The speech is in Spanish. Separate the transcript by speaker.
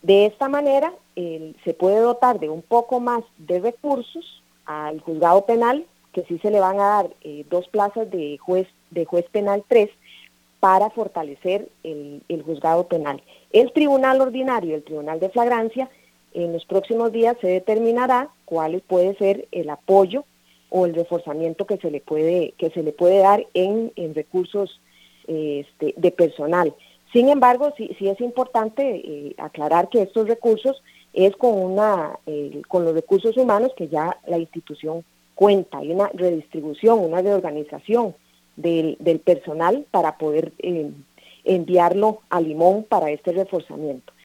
Speaker 1: De esta manera se puede dotar de un poco más de recursos al juzgado penal, que sí se le van a dar 2 plazas de juez penal 3 para fortalecer el juzgado penal. El tribunal ordinario, el tribunal de flagrancia, en los próximos días se determinará cuál puede ser el apoyo o el reforzamiento que se le puede dar en recursos de personal. Sin embargo, sí es importante aclarar que estos recursos es con los recursos humanos que ya la institución cuenta. Hay una redistribución, una reorganización del personal para poder enviarlo a Limón para este reforzamiento.